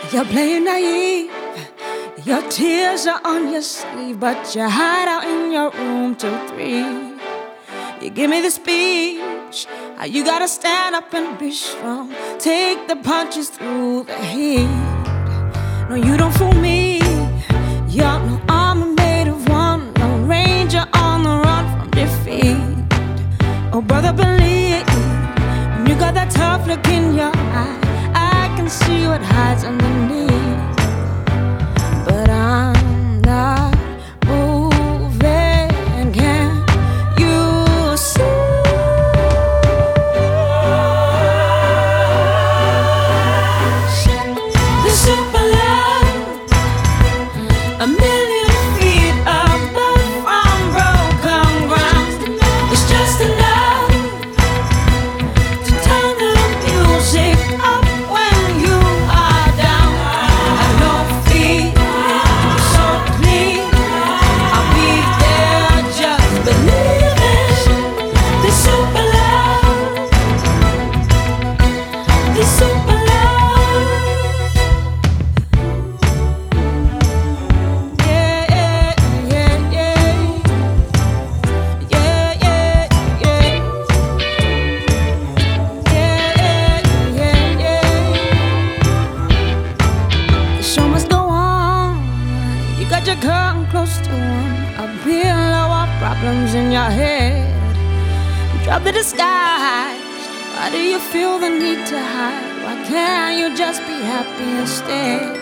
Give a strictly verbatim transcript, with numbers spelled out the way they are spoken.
You're playing naive. Your tears are on your sleeve, but you hide out in your room till three. You give me the speech, how you gotta stand up and be strong, take the punches through the heat. No, you don't fool me. You're no armor made of one, no ranger on the run from defeat. Oh, brother, believe when you got that tough look in your eye, I can see what hides underneath. But I'm not moving, can you see? The super love, a million feet above from broken ground. It's just enough to turn the music up when you are down. I know feet so clean, I'll be there, just believe it. The super love, the super love. Yeah, yeah, yeah, yeah. Yeah, yeah, yeah. Yeah, yeah, yeah. The show must go on. You got your curtain close to one, a pillow of problems in your head. Drop the disguise. Why do you feel the need to hide? Why can't you just be happy instead?